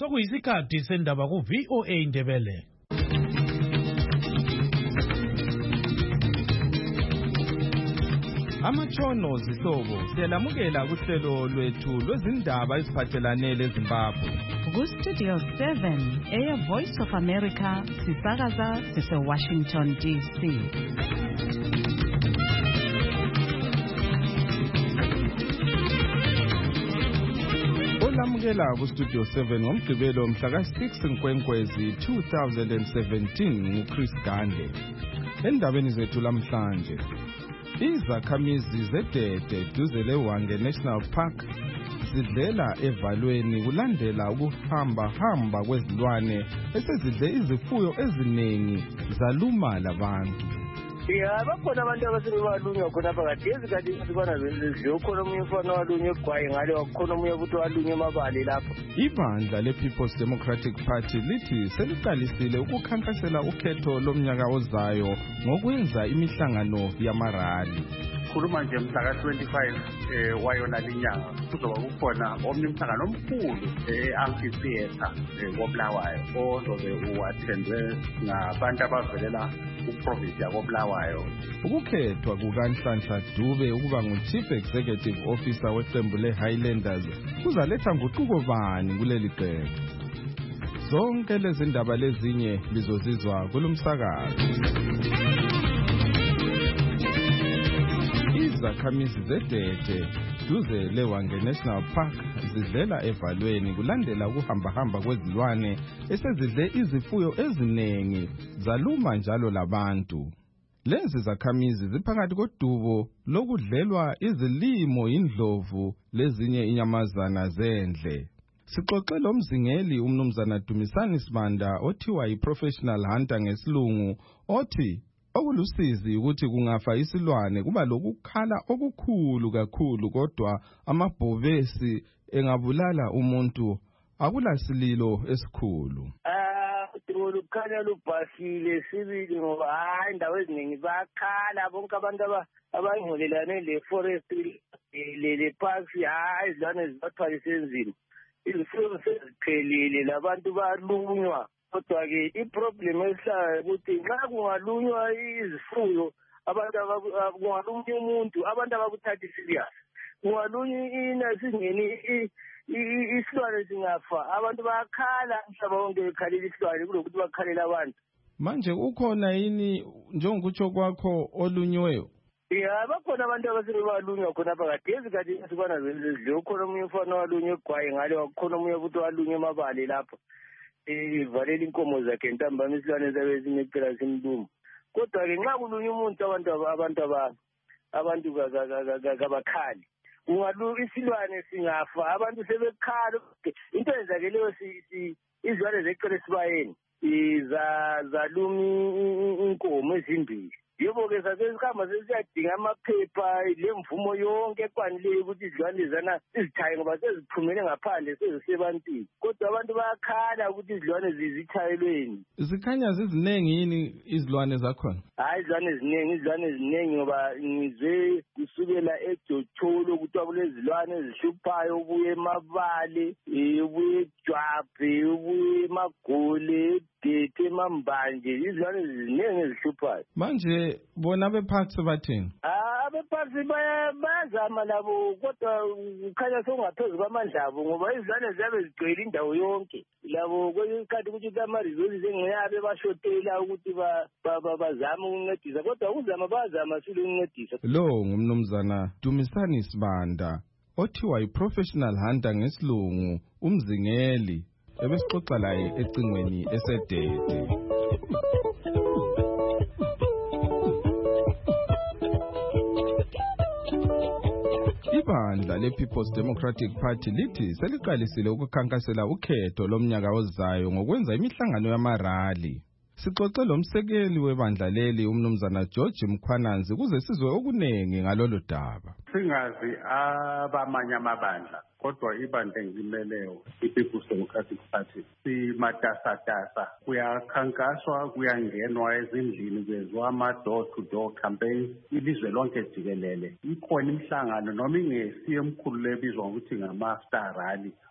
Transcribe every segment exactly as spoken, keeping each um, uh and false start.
Sokuyisikhathi sendaba ku V O A Ndebele. Amatshono zihlobo siyalamukela kuhlelo lwethu lwezindaba eziphathelane leZimbabwe. Ku Studio seven, Air Voice of America, sisakaza sise Washington D C. Olamukela ku Studio seven ngomgqibelo mhla ka six Nkwenkwezi two thousand seventeen nguChris Gande. Endabeni zethu lamhlanje, izakhamizi zedede duze leWange National Park zidlela evalweni kulandela ukuhamba hamba kwezilwane esezidle izifuyo eziningi zaluma labantu. Ya bakhona abantu abasebalunywa khona phakathi ezikhathi sibona zidle ukhona umunye mfana walunywa egwayi ngale wakhona umunye futhi walunywa emabali lapho. Ibandla le-People's Democratic Party lithi seliqalisile ukukhankasela ukhetho lomnyaka ozayo ngokwenza imihlangano yamarali. Khuluma nje mhla ka twenty-five eh wayona linyanga kuzoba kukhona omnye umhlangano omkhulu e-amphitheater koBulawayo ozobe uattendwe ngabantu abavelela kuprovince yakoBulawayo. Ukukhethwa kukaNhlanhla Dube ukuba ngu-Chief Executive Officer weqembu le-Highlanders kuzaletha nguquko bani kuleli qembu? Zonke lezi ndaba lezinye lizozizwa kulomsakazo. Izakhamizi zedede duze leWange National Park zidlela evalweni kulandela ukuhamba-hamba kwezilwane esezidle izifuyo eziningi zaluma njalo labantu. Lezi zakhamizi ziphakathi kodubo lokudlelwa izilimo indlovu lezinye inyamazana zendle. Sixoxe lo mzingeli umnumzana Dumisani Sibanda othiwa yi-professional hunter ngesilungu othi okulusizi ukuthi kungafa isilwane kuba lokukhala okukhulu kakhulu kodwa amabhovesi engabulala umuntu akulasililo esikhulu. Ah ukukhala lubhasile sibili ngoba hayi indawo eziningi bakhala bonke abantu abangolelane le forestry le le parks hayi izilwane zibathwalise enzima. Izifuyo seziphelile labantu balunywa. Kodwa-ke iproblem esihlayo ukuthi nxa kungalunywa izifuyo abantu kungalunywa umuntu abantu abakuthathi serious. Kungalunywa ina singeni isilwane singafa abantu bayakhala umhlaba wonke bekhalela isilwane kulokuthi bakhalela abantu. Manje ukhona yini njengokutsho kwakho olunyweyo? Ya bakhona abantu abasebalunywa khona phakathi ezikhathi sibona zidle ukhona umunye mfana walunywa egwayi ngale wakhona umunye futhi walunywa emabali lapho. Ivalela inkomo zakhe entambama isilwane zabe sinecela simdumo. Kodwa-ke nxa kulunywa umuntu abantu abantu abantu kabakhali kungalunywa isilwane singafa abantu sebekhala. Into enzakeleyo izilwane zecela esibayeni zaluma inkomo ezimbili. Yebo-ke sasesihamba sesiyadinga amaphepha lemvumo yonke ekwanileyo ukuthi izilwane zana sizithaye ngoba seziphumele ngaphandle sezisebantwini. Kodwa abantu bayakhala ukuthi izilwane zizithayelweni. Zikhanya ziziningi yini izilwane zakhona? Hayi izilwane eziningi izilwane eziningi ngoba ngizwe kusukela eJotholo kuthiwa kulezilwane ezihluphayo ubuye emabale ubuye eJwabe ubuye emagole edete emambanje izilwane eziningi ezihluphayo. Manje bona bephathi bathini? Ah bephathi bayazama labo kodwa ukhanya sokungaphezu kwamandla abo ngoba izilwane ziyabe zigcwele indawo yonke. Labo kwesikhathi ukuthi ama-resources engiyabe bashotela ukuthi bazame ukuncedisa kodwa ukuzama bayazama sile ukuncedisa. Lo ngumnumzana Dumisani Sibanda othiwa yi-professional hunter ngesilungu umzingeli ebesixoxa laye ecingweni esedede. Ibandla le-People's Democratic Party lithi seliqalisile ukukhankasela ukhetho lomnyaka ozayo ngokwenza imihlangano yamarali. Sixoxe lo msekeli webandla leli umnumzana George Mkhwananzi kuze sizwe okunengi ngalolu daba. Singazi abamanye amabandla kodwa ibandla engimeleyo i-People's Democratic Party simatasatasa kuyakhankaswa kuyangenwa ezindlini kwezwa ama-door to door campaign ilizwe lonke jikelele. Ikhona imihlangano noma ingesiyo emkhulu lebizwa ngokuthi ngama-star rally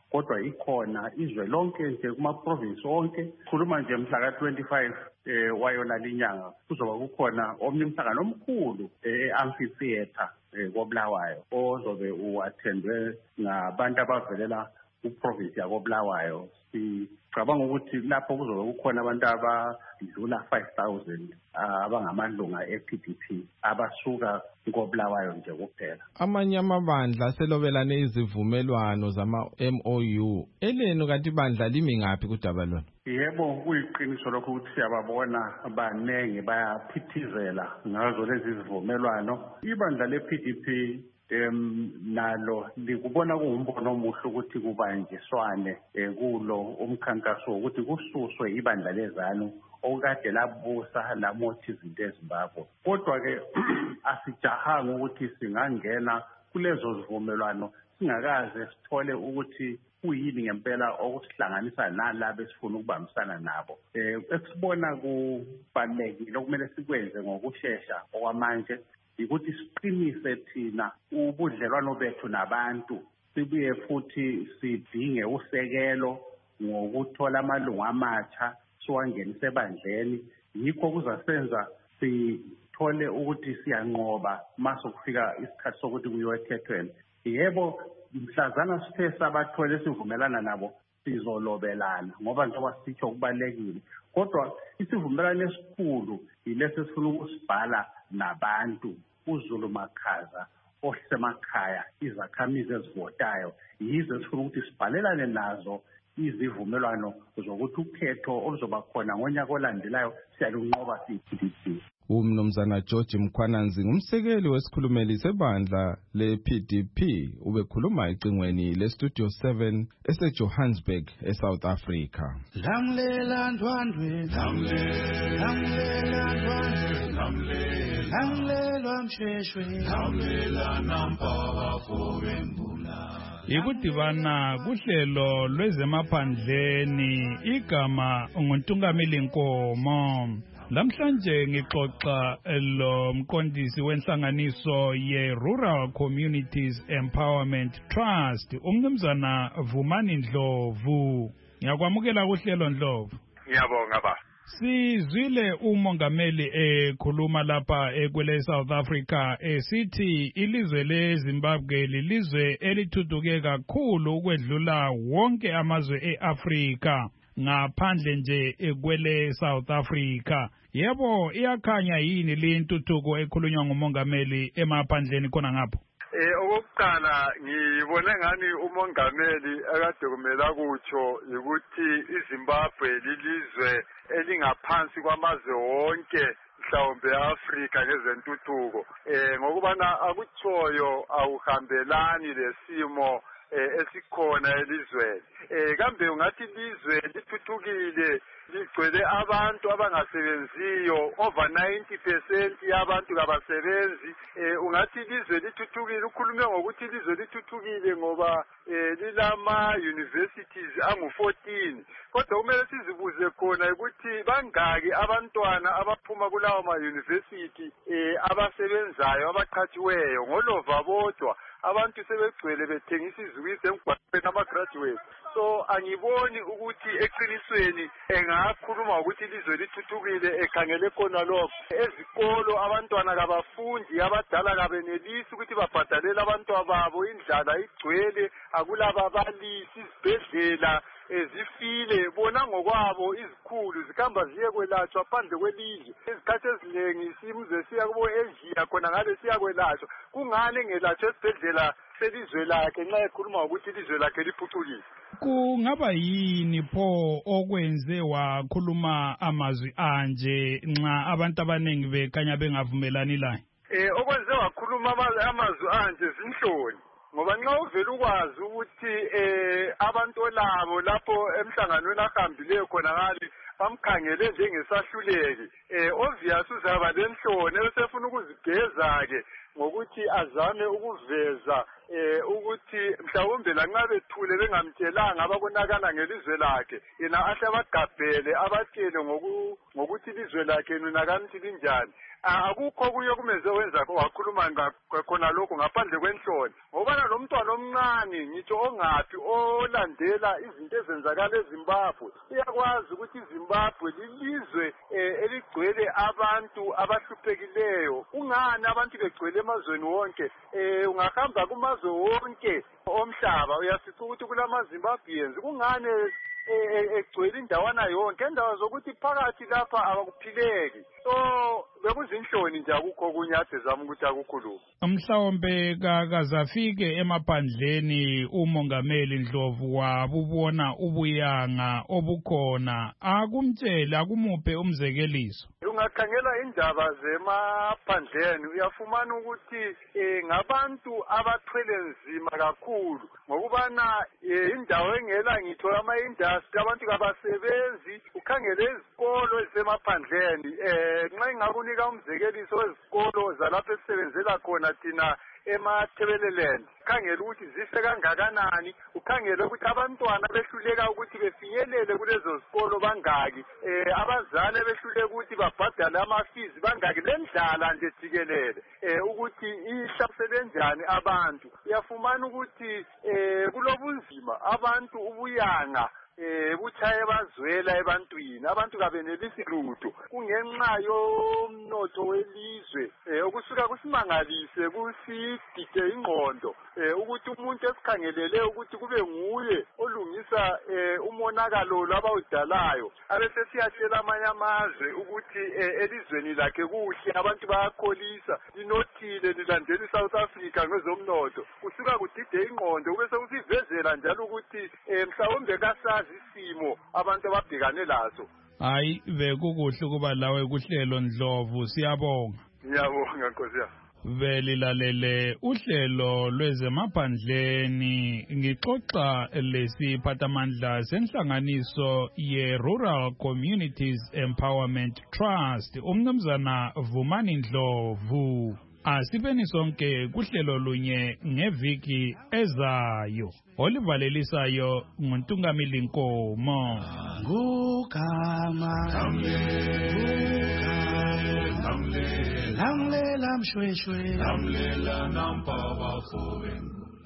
kodwa ikhona izwe lonke nje kuma-province onke. Khuluma nje mhla ka twenty-five eh wayona linyanga kuzoba kukhona omnye umhlangano omkhulu e-amphitheatre koBulawayo ozobe uattendwe ngabantu abavelela kuprovince yakoBulawayo. Sicabanga ukuthi lapho kuzobe kukhona abantu abadlula five thousand abangamalunga e-P D P abasuka koBulawayo nje kuphela. Amanye amabandla aselobelane izivumelwano zama-M O U. Elenu kanti ibandla limi ngaphi kudaba lona? Yebo, kuyiqiniso lokho ukuthi siyababona abanenge bayaphithizela ngazo lezi zivumelwano. Ibandla le-P D P em nalo likubona kuwumbono omuhle ukuthi kubanjiswane kulo umkhankaso ukuthi kususwe ibandla lezanu okade labusa lamothi izinto eZimbabwe. Kodwa-ke asijahanga ukuthi singangena kulezo zivumelwano singakaze sithole ukuthi kuyini ngempela okusihlanganisa nalabo esifuna ukubambisana nabo. Eh esibona kubalekile okumele sikwenze ngokusheshsha okwamanje ukuthi siqinise thina ubudlelwano bethu nabantu, sibuye futhi sidinge usekelo ngokuthola amalungu amatsha siwangenise ebandleni. Yikho kuzasenza sithole ukuthi siyanqoba masokufika isikhathi sokuthi kuyothethweni. Yebo, mhlazana sithe sabathole sivumelana nabo sizolobelana ngoba njengoba sitho kubalekile, kodwa isivumelano esikhulu yilesi sifuna ukusibhala nabantu uZulu Makhaza osemakhaya, izakhamizi ezivotayo. Yizo sifuna ukuthi sibhalelane nazo izivumelwano zokuthi ukhetho oluzoba khona ngonyaka olandelayo siyalunqoba siyi-P D P. Umnumzana George Mkhwananzi ngumsekeli wesikhulumeli sebandla le-P D P ubekhuluma ecingweni le-Studio seven ese-Johannesburg eSouth Africa. Lamlela ndwandwe, lamlela ndwandwe, lamlela msheshwe, lamlela nampaba fobembula. Ikudibana kuhlelo lwezemaphandleni igama nguNtungameli Nkomo. Lamhlanje ngixoxa lo mqondisi wenhlanganiso ye-Rural Communities Empowerment Trust, umnumzana Vumani Ndlovu. Ngiyakwamukela kuhlelo Ndlovu. Ngiyabonga ba. Sizwile umongameli ekhuluma lapha ekwele South Africa esithi ilizwe leZimbabwe lilizwe elithuthuke kakhulu ukwedlula wonke amazwe eAfrika ngaphandle nje ekwele South Africa. Yebo, iyakhanya yini le ntuthuko ekhulunywa ngumongameli emaphandleni khona ngapho? Eh okokuqala ngibone ngani umongameli akade kumela kutsho ukuthi iZimbabwe lilizwe elingaphansi kwamazwe wonke mhlawumbe eAfrika ngezentuthuko. Eh ngokubana akuthoyo awuhambelani lesimo esikhona elizweni. Eh kambe ungathi ilizwe lithuthukile ligcwele abantu abangasebenziyo, over ninety percent yabantu kabasebenzi. Eh ungathi ilizwe lithuthukile, ukhulume ngokuthi ilizwe lithuthukile ngoba eh lilama universities angu fourteen. Kodwa kumele sizibuze khona ukuthi bangaki abantwana abaphuma kulawo ma university eh abasebenzayo abaqhatshiweyo ngolova bodwa. Abantu sebegcwele bethengisa izwisi emgwaqweni ama-graduates. So angiboni ukuthi eqinisweni engakhuluma ukuthi ilizwe lithuthukile ekhangele khona lokho. Ezikolo abantwana kabafundi, abadala kabenelisi ukuthi babhadalele abantwana babo, indlala igcwele, akulababalisi, izibhedlela ezifile, bona ngokwabo izikhulu zikhamba ziye kwelatshwa phandle kwelizwe. Izikhathi eziningi simze siya kubo Asia khona ngale siya kwelatshwa. Kungani ngelatshwa esibhedlela selizwe lakhe nxa ekhuluma ukuthi ilizwe lakhe liphucukile? Kungaba yini pho okwenze wakhuluma amazwi anje nxa abantu abaningi bekhanya bengavumelani laye? Eh okwenze wakhuluma amazwi anje zinhloni. Ngoba nxa uvela ukwazi ukuthi eh abantu labo lapho emhlanganweni ahambileyo khona ngale bamkhangele njengesahluleki, eh obvious uzaba lenhloni esefuna ukuzigeza ke ngokuthi azame ukuveza eh ukuthi mhlawumbe lanxa bethule bengamtshelanga ababonakala ngelizwe lakhe, yena ahle abagabhele abatshele ngokuthi ilizwe lakhe nina kanti linjani. akukho kuyo kumeze wenza wakhuluma khona lokho ngaphandle kwenhloni ngoba lo mntwana omncane ngitsho ongathi olandela izinto ezenzakala eZimbabwe uyakwazi ukuthi iZimbabwe lilizwe eligcwele abantu abahluphekileyo ungani abantu begcwele emazweni wonke eh ungahamba kumazwe wonke omhlaba uyasithi ukuthi kulamaZimbabweans kungani egcwele indawana yonke indawo zokuthi phakathi lapha abakuphileki so bekuzinhloni nje akukho kunyathe zami ukuthi akukhuluma mhlawumbe kakazafike emaphandleni umongameli Ndlovu wabubona ubuyanga obukhona akumtshela akumuphe umzekeliso ungakhangela indaba zemaphandleni uyafumana ukuthi ngabantu abathwele nzima kakhulu ngokubana indawo engela ngithola ama-industry abantu kabasebenzi ukhangele izikolo ezisemaphandleni eh nxa ingakunika umzekeliso wezikolo zalapho esisebenzela khona thina emathebeleland ukhangele ukuthi zihle kangakanani ukhangele ukuthi abantwana behluleka ukuthi befinyelele kulezo zikolo bangaki eh abazali behluleka ukuthi babhadale ama-fees bangaki lendlala nje jikelele eh ukuthi ihlasele njani abantu uyafumana ukuthi eh kulobunzima abantu ubuyanga eh buchaye bazwela ebantwini abantu kabenelisi lutho kungenxa yomnotho welizwe eh okusuka kusimangalise kusidide ingqondo eh ukuthi umuntu esikhangelele ukuthi kube nguye olungisa eh umonakalo labawudalayo abese siyatshela amanye amazwe ukuthi elizweni lakhe kuhle abantu bayakholisa linothile lilandela iSouth Africa ngezomnotho kusuka kudide ingqondo bese kusivezela njalo ukuthi mhlawumbe kasazi isimo abantu ababhekane lazo hayi bekukuhle kuba lawe kuhlelo Ndlovu siyabonga ngiyabonga nkosi yami belilalele uhlelo lwezemaphandleni ngixoxa lesiphathamandla senhlanganiso ye-Rural Communities Empowerment Trust umnumzana Vumani Ndlovu asibeni sonke kuhlelo lunye ngeviki ezayo olivalelisayo nguNtungamili Nkomo ngugama lamlela mshweshwe lamlela nampa bafowenu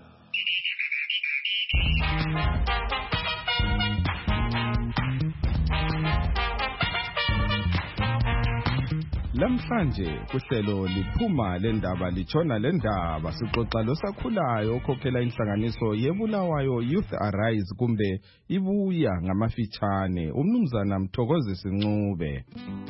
Lamhlanje kuhlelo liphuma lendaba lichona lendaba sixoxa losakhulayo okhokhela inhlanganiso yebulawayo Youth Arise kumbe ibuya ngamafitshane umnumzana Mthokozisi Ncube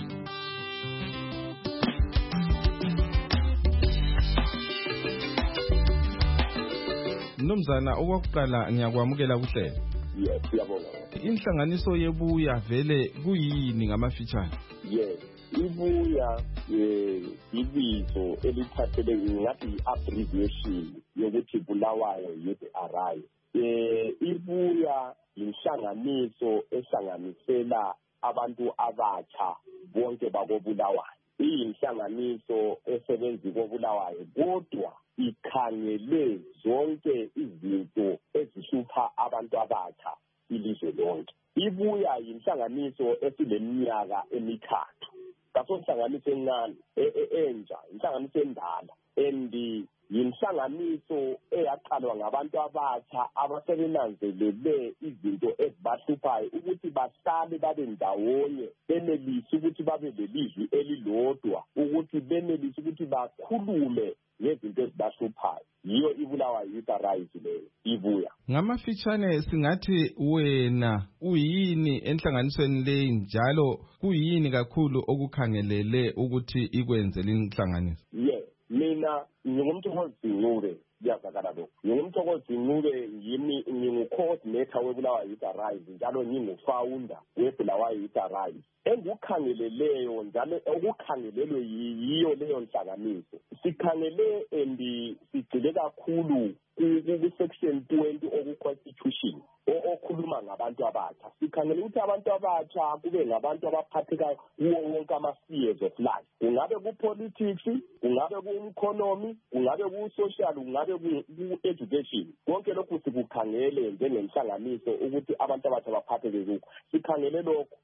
Mnumzana okokuqala ngiyakwamukela kuhlelo Yes siyabonga Inhlanganiso yebuya vele kuyini ngamafitshane Yes ibuya ibizo elithathele ngathi i-abbreviation yokuthi Bulawayo Youth Arise eh ibuya inhlanganiso ehlanganisela abantu abatsha bonke bakobulawayo iyinhlanganiso esebenza kobulawayo kodwa ikhangele zonke izinto ezihlupha abantu abatsha ilizwe lonke ibuya inhlanganiso esileminyaka emithathu kaso inhlanganiso encane entsha inhlanganiso endala endi yinhlanganiso eyaqalwa ngabantu abatsha abasebenanzelele izinto ezibahluphayo ukuthi bahlale babe ndawonye benelise ukuthi babe lelizwi elilodwa ukuthi benelise ukuthi bakhulume ngezinto ezibahluphayo yiyo ibulawayo Youth Arise leyo ibuya ngamafitshane singathi wena uyini enhlanganisweni leyi njalo kuyini kakhulu okukhangelele ukuthi ikwenze linhlanganiso yes mina ngingumthokozisi Ncube kuyazakala lokho ngingumthokozisi Ncube yimi ngingu-coordinator webulawayo Youth Arise njalo ngingu-founder webulawayo Youth Arise engukhangeleleyo njalo okukhangelelwe yiyo leyo nhlanganiso sikhangele and sigcile kakhulu ku-section twenty oku-constitution okhuluma ngabantu abatsha sikhangele ukuthi abantu abatsha kube ngabantu abaphathekayo kuwo wonke ama-spheres of life kungabe ku-politics kungabe ku-economy kungabe ku-social kungabe ku-education konke lokhu sikukhangele njengenhlanganiso ukuthi abantu abatsha baphatheke kukho sikhangele lokho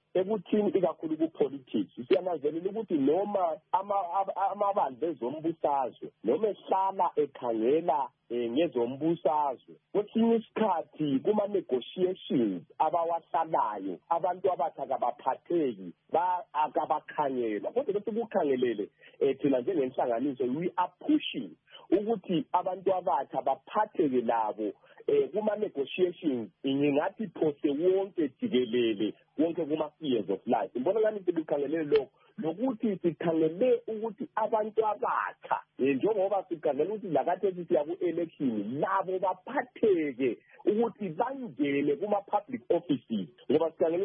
ekuthini ikakhulu ku-politics siyananzelela ukuthi noma amabandla ezombusazwe noma ehlala ekhangela um ngezombusazwe kwesinye isikhathi kuma-negotiations abawahlalayo abantu abathi akabaphatheki akabakhangelwa kodwa bese kukhangelele um thina njengenhlanganiso we are pushing ukuthi abantu abathi abaphatheke labo um kuma-negotiations ngingathi phose wonke jikelele wonke kuma-spheres of life ngibona ngani sikukhangelele lokho nokuthi sikhangele ukuthi abantu abatsha njengoba sikhangele ukuthi lakathethi siya ku-election labo baphatheke ukuthi bangene kuma-public offices ngoba sikhangele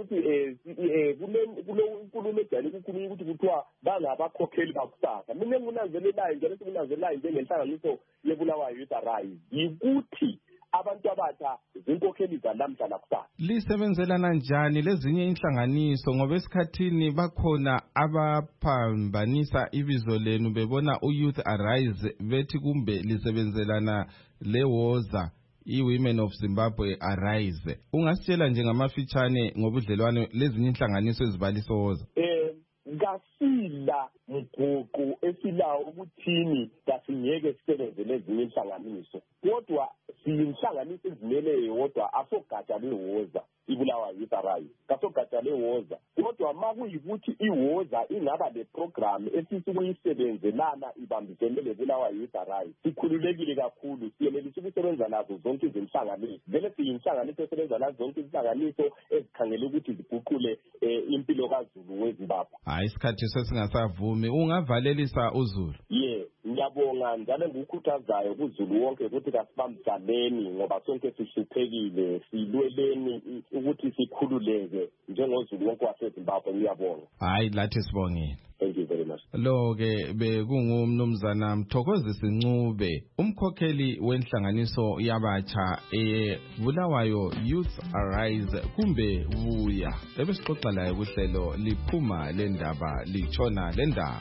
ukuthi kule nkulumo ejayele ukukhuluma ukuthi kuthiwa bangabakhokheli bakusasa mina enginanzelelayo njalo sikunanzelelayo njengenhlanganiso yeBulawayo Youth Arise yikuthi abantu abatsha zinkokheli zalamhla lakusasa. Lisebenzelana njani lezinye inhlanganiso ngoba esikhathini bakhona abaphambanisa ibizo lenu bebona uYouth Arise bethi kumbe lisebenzelana lewoza iWomen of Zimbabwe Arise. Ungasitshela nje ngamafitshane ngobudlelwane lezinye inhlanganiso ezibalisoza? Eh ngasila mguqu esilawo ukuthini kasingeke sisebenze lezinye inhlanganiso kodwa siyinhlanganiso ezimele yodwa asogatsha lewoza iBulawayo Youth Arise kasogatsha lewoza kodwa makuyikuthi iwoza ingaba le program esisi kuyisebenzelana ibambisene leBulawayo Youth Arise sikhululekile kakhulu siyenelisa ukusebenza nazo zonke izinhlanganiso vele siyinhlanganiso esebenza nazo zonke izinhlanganiso ezikhangela ukuthi ziguqule impilo kaZulu weZimbabwe. Hayi isikhathi sesingasavumi ungavalelisa uZulu. Yeah ngiyabonga njalo ngikukhuthazayo kuZulu wonke ukuthi kasibambisaneni ngoba sonke sihluphekile silweleni ukuthi sikhululeke njengoZulu wonke waseZimbabwe ngiyabonga. Hayi lathi sibongile. Thank you very much. Lo ke bekungumnumzana Mthokozisi Ncube umkhokheli wenhlanganiso yabatsha eBulawayo Youth Arise kumbe buya ebesixoxa laye kuhlelo liphuma lendaba lichona lendaba.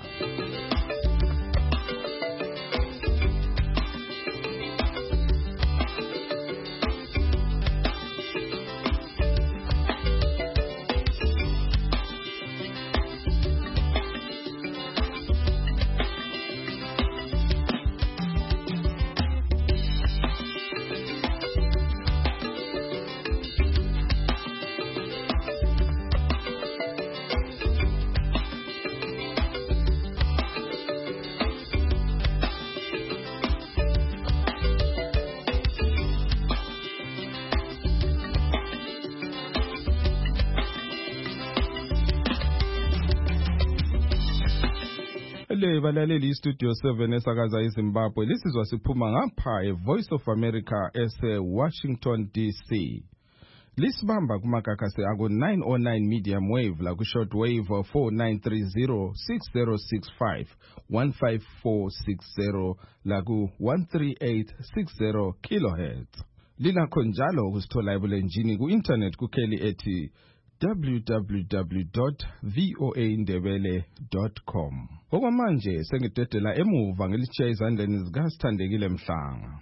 Le balaleli studio seven esakaza eZimbabwe lisizwa siphuma ngapha eVoice of America ese Washington D C. Lisibamba kumakakase ako nine oh nine medium wave la ku short wave four nine three zero six zero six five one five four six zero la ku one three eight six zero kilohertz. Linakho njalo ukusithola ebulenjini ku internet kukheli ethi w w w dot voa dot com. Okwamanje sengidedela emuva ngelitshiya izandleni zikaSithandekile Mhlanga.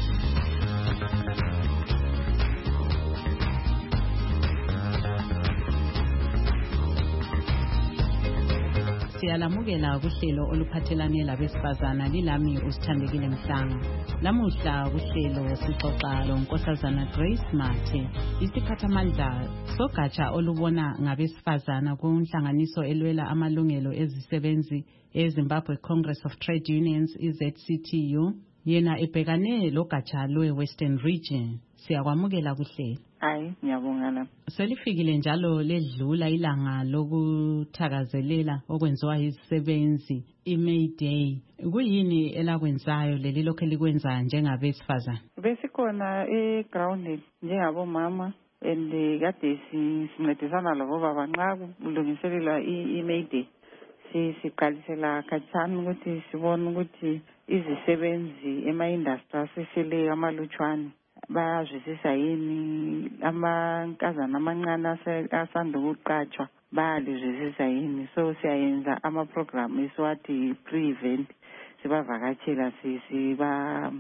Siyalamukela kuhlelo oluphathelane labesifazana lilami uSithandekile Mhlanga. Lamuhla kuhlelo sixoxa lonkosazana Grace Mathe, isiphathamandla sogatsha olubona ngabesifazana kunhlanganiso elwela amalungelo ezisebenzi eZimbabwe Congress of Trade Unions I Z C T U. Yena ebhekane logatsha lwe-Western Region. Siyakwamukela kuhlelo. Hayi ngiyabonga. Selifikile njalo ledlula ilanga lokuthakazelela okwenziwa izisebenzi iMay Day. Kuyini elakwenzayo leli lokho likwenza njengabesifazana? Besikhona eground njengabomama and kade sincedisana labo baba nxa kulungiselelwa iMay Day. Siqalisela khatshana ukuthi sibone ukuthi izisebenzi ema-industry asesele amalutshwane bayazwisisa yini, amankazana amancane asanda ukuqatshwa bayalizwisisa yini. So siyayenza ama-program esiwathi pre-event sibavakatshela siba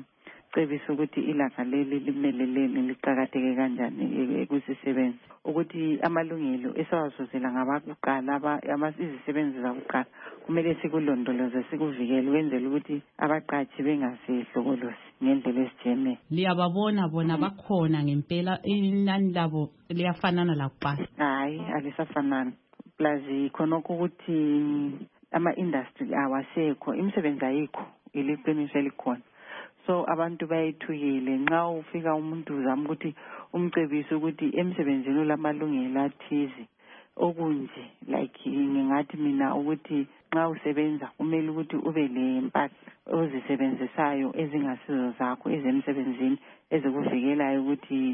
cebisa ukuthi ilanga leli limeleleni liqhakatheke kanjani kusisebenzi ukuthi amalungelo esawazuzela ngabakuqala izisebenzi zakuqala kumele sikulondoloze sikuvikele wenzele ukuthi abaqatshi bengasehlokolosi ngendlela ezijene. Liyababona bona bakhona ngempela inani labo liyafanana lakuqala? Hayi, alisafanani. Plus khonokho ukuthi ama-industry awasekho, imisebenzi ayikho, iliqiniso elikhona. So abantu bayithukile nxa ufika umuntu uzama ukuthi umcebise ukuthi emsebenzini ulamalungelo athize okunje like ngingathi mina ukuthi nxa usebenza kumele ukuthi ube lempahla ozisebenzisayo ezingasizo zakho ezemsebenzini ezikuvikelayo ukuthi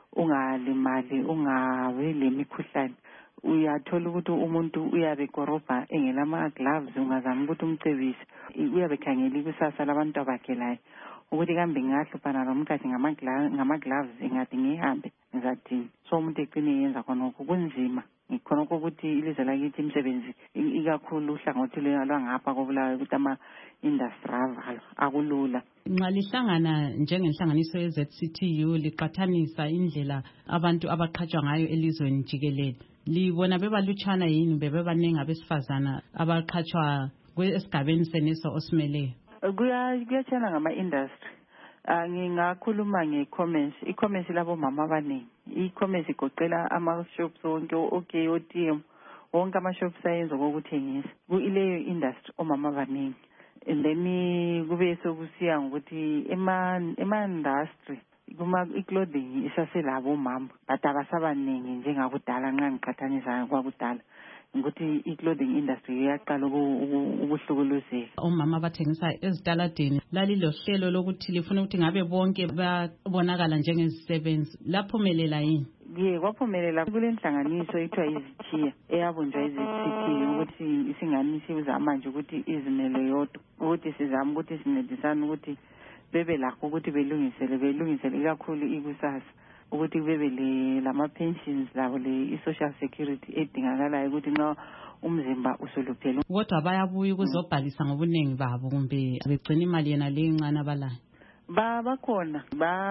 ungalimali ungabi lemikhuhlane. Uyathola ukuthi umuntu uyabe korobha engelama gloves ungazama ukuthi umcebise uyabe khangela ikusasa labantu abakhelayo ukuthi kambe ngahlupana lomkhathi ngama gloves engathi ngihambe ngizathini. So umuntu eqine yenza khonokho kunzima ngikhonokho ukuthi ilizwe lakithi imisebenzi ikakhulu uhlangothi lwangapha kobulawayo ukuthi ama industry avalwa akulula. Nxa lihlangana njengenhlanganiso ye-Z C T U liqathanisa indlela abantu abaqhatshwa ngayo elizweni jikelele, libona bebalutshwana yini bebebaningi abesifazana abaqhatshwa esigabeni seneso osimeleyo? Kuyatshana ngama-industry. Ngingakhuluma nge-commerce. I-commerce labo mama abaningi. I-commerce igoqela ama-shops wonke okay O T M wonke ama-shops ayenza kokuthengisa. Kuyileyo industry omama abaningi. And then kube sokusiya ngokuthi ema-industry kuma i-clothing isaselabo mama but abasabaningi njengakudala nxa ngiqhathanisa kwakudala ukuthi i-clothing industry iyaqala ukuhlukuluzeka. Omama abathengisa ezitaladeni lalilo hlelo lokuthi lifuna ukuthi ngabe bonke babonakala njengezisebenzi laphumelela yini? Ye kwaphumelela kule nhlanganiso ethiwa izithiya eyabunjwa iZ C T U ukuthi isinganisi uzama manje ukuthi izimele yodwa ukuthi sizama ukuthi sincedisane ukuthi bebe lakho ukuthi belungisele belungisele ikakhulu ikusasa ukuthi bebe le lama pensions labo le social security edingakalayo ukuthi nxa umzimba usoluphela. Kodwa bayabuya ukuzobhalisa ngobunengi babo kumbe begcina imali yena le incane abalayo? Ba bakhona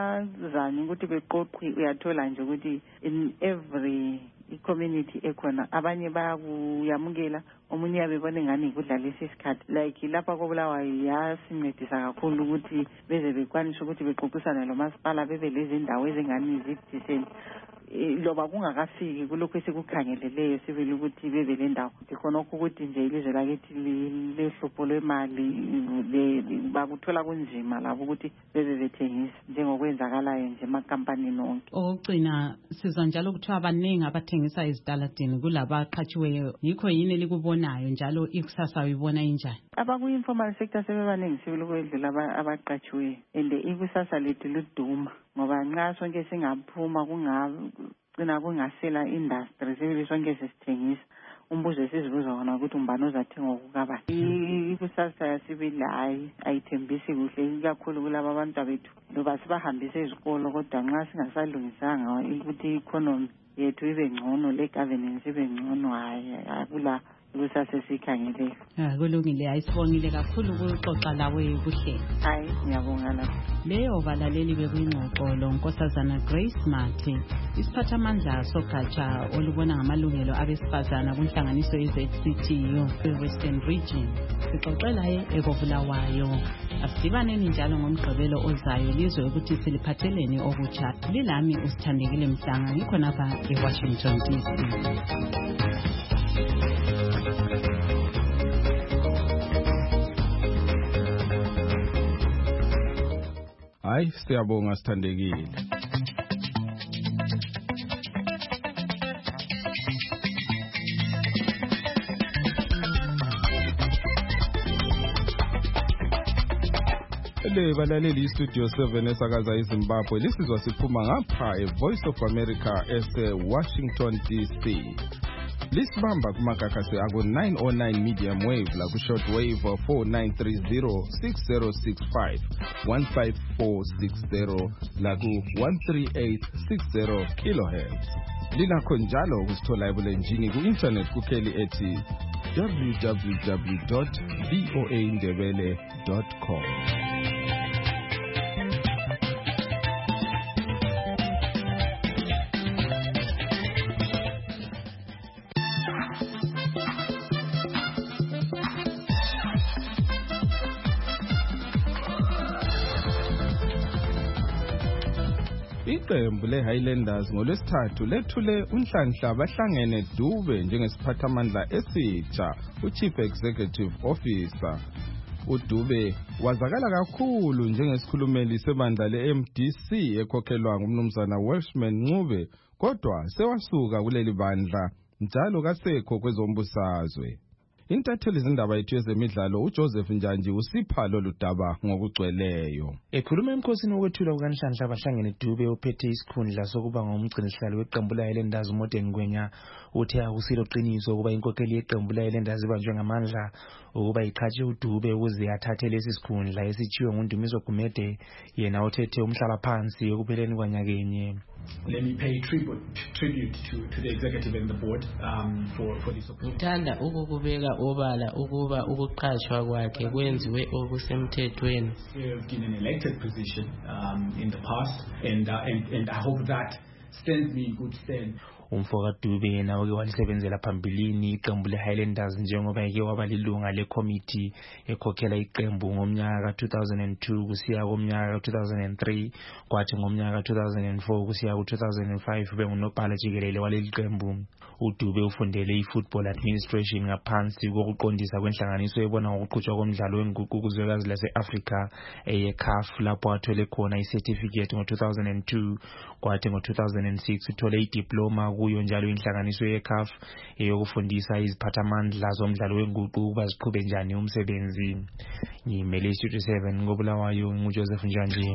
bazana ukuthi beqoqwe uyathola nje ukuthi in every i-community ekhona abanye bayakuyamukela omunye yabebona ngani ikudlalisa isikhathi like lapha kobulawayo yasincedisa kakhulu ukuthi beze bekwanisa ukuthi beqoqisane lo masipala bebe lezi ndawo ezingani izidiseni loba kungakafiki kulokho esikukhangeleleyo sibili ukuthi bebe le ndawo khonokho ukuthi nje ilizwe lakithi lehlupho lwemali bakuthola kunzima labo ukuthi bebe bethengisa njengokwenzakalayo nje emakhampanini onke. Okugcina sizwa njalo kuthiwa abaningi abathengisa ezitaladini kulabaqhatshiweyo, yikho yini elikubonayo njalo ikusasa uyibona injani? Abaku-informal sector sebebaningi sibili ukwedlula abaqhatshiweyo and ikusasa lethu luduma ngoba nxa sonke singaphuma kungagcina kungasela industry sibili sonke sesithengisa umbuzo esizibuza wona ukuthi umbani ozathenga ukukabani. Ikusasa yasibili hayi ayithembisi kuhle ikakhulu kulaba abantu bethu loba sibahambise ezikolo kodwa nxa singasalungisanga ukuthi economy yethu ibe ngcono le governance ibe ngcono hayi akula kusase sikhangeleyo. Ah kulungile ayisibongile kakhulu ukuxoxa lawe kuhle. Hayi ngiyabonga lapho. Leyo balaleli bekuyingxoxo lo Nkosazana Grace Mathe isiphathamandla sogatsha olubona ngamalungelo abesifazana kunhlanganiso ye-Z C T U Western Region. Sixoxela ekobulawayo. Asibaneni njalo ngomgqibelo ozayo lizwe ukuthi siliphatheleni okutsha. Lilami usithandekile Mhlanga ngikho lapha eWashington D C. Hayi siyabonga sithandekile. Le balaleli studio seven esakaza eZimbabwe lisizwa siphuma ngapha eVoice of America ese Washington D C. Lisibamba kumakakasi ako nine oh nine medium wave la ku short wave four nine three zero six zero six five one five four six zero la ku one three eight six zero kilohertz. Linakho njalo ukusithola ebulenjini ku internet kukheli ethi w w w dot voa ndebele dot com. Iqembu le-Highlanders ngolwesithathu lethule unhlanhla bahlangene Dube njengesiphathamandla esitsha uChief Executive Officer. uDube wazakala kakhulu njengesikhulumeli sebandla le-M D C ekhokhelwa ngumnumzana Welshman Ncube, kodwa sewasuka kuleli bandla njalo kasekho kwezombusazwe. Intatheli zindaba yethu yezemidlalo uJoseph Njanji usipha lolu daba ngokugcweleyo. Ekhuluma emkhosini wokwethula kukanhlanhla abahlangene Dube ophethe isikhundla sokuba ngumgcinisihlalo weqembu le-Highlanders uModern Ngwenya uthe akusilo qiniso ukuba inkokheli yeqembu le-Highlanders ibanjwe ngamandla ukuba iqhatshe uDube ukuze athathe lesi sikhundla esitshiwe nguNdumiso Gumede, yena othethe umhlala phansi ekupheleni kwanyakenye. Let me pay tribute tribute to to the executive and the board um for for this opportunity. Ngithanda ukukubeka obala ukuba ukuqashwa kwakhe kwenziwe okusemthethweni. Served in an elected position um in the past, and uh, and and I hope that stands me in good stead. Umfoka Dube yena oke walisebenzela phambilini iqembu le-Highlanders njengoba eke waba lilunga le-committee ekhokhela iqembu ngomnyaka ka two thousand two kusiya ngomnyaka ka two thousand three, kwathi ngomnyaka ka two thousand four kusiya ku two thousand five bengunobhala jikelele waleli qembu. uDube ufundele i-football administration ngaphansi kokuqondisa kwenhlanganiso ebona ngokuqhutshwa komdlalo wenguquko kuzwekazi lase-Afrika eye-C A F, lapho athole khona i-certificate ngo two thousand two, kwathi ngo two thousand six uthole idiploma kuyo njalo inhlanganiso ye-C A F eyokufundisa iziphathamandla zomdlalo wenguquko ukuba ziqhube njani umsebenzi. Ngimele i-Studio seven ngobulawayo nguJoseph Njanji.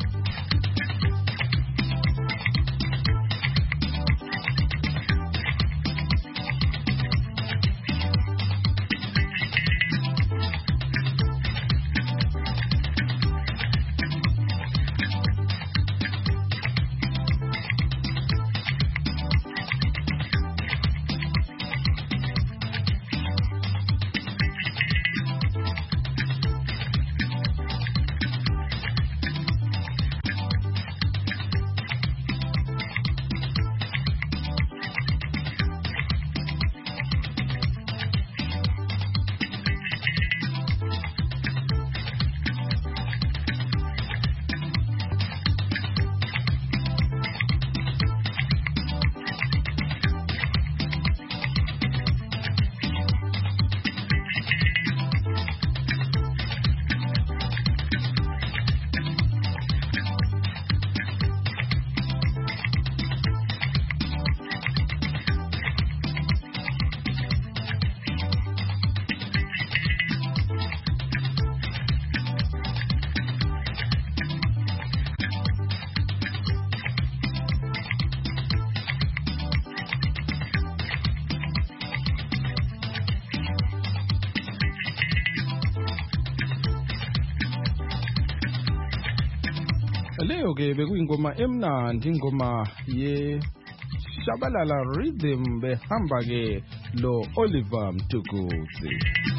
Leyo ke bekuyingoma emnandi, ingoma ye Shabalala Rhythm behamba ke lo Oliver Mtukudzi.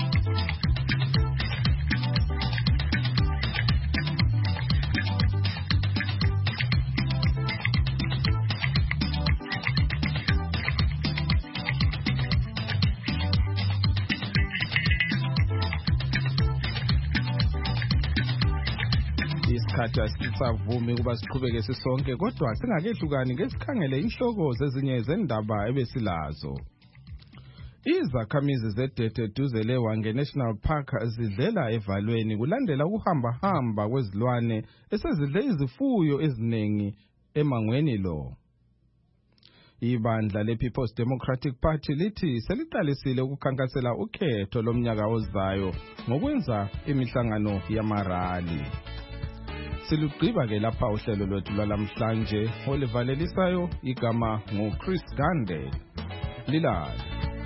Isikhathi asisavumi ukuba siqhubeke sisonke, kodwa singakehlukani ngesikhangele inhloko zezinye zendaba ebesilazo. Izakhamizi zedete duze leWange National Park zidlela evalweni kulandela ukuhamba hamba kwezilwane esezidle izifuyo eziningi emangweni lo. Ibandla le-People's Democratic Party lithi seliqalisile ukukhankasela ukhetho lomnyaka ozayo ngokwenza imihlangano yamarali. Silugqiba ke lapha uhlelo lwethu lwalamhlanje olivalelisayo igama nguChris Gande. Lilala.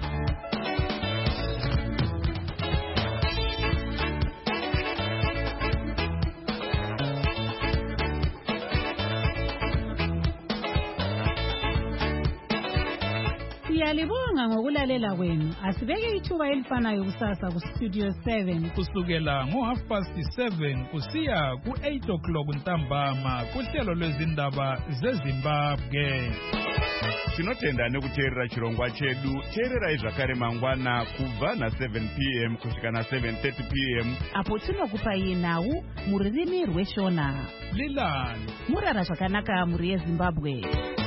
Siyalibonga ngokulalela kwenu. Asibeke ithuba elifanayo kusasa ku Studio seven kusukela ngo half past seven kusiya ku eight o'clock ntambama kuhlelo lwezindaba zeZimbabwe. tinotenda nekuteerera chirongwa chedu. Teererai zvakare mangwana kubva na-seven p m kusvika na-seven thirty p m apo tinokupai nhau mururimi rweshona. Lilani murara zvakanaka muri yeZimbabwe.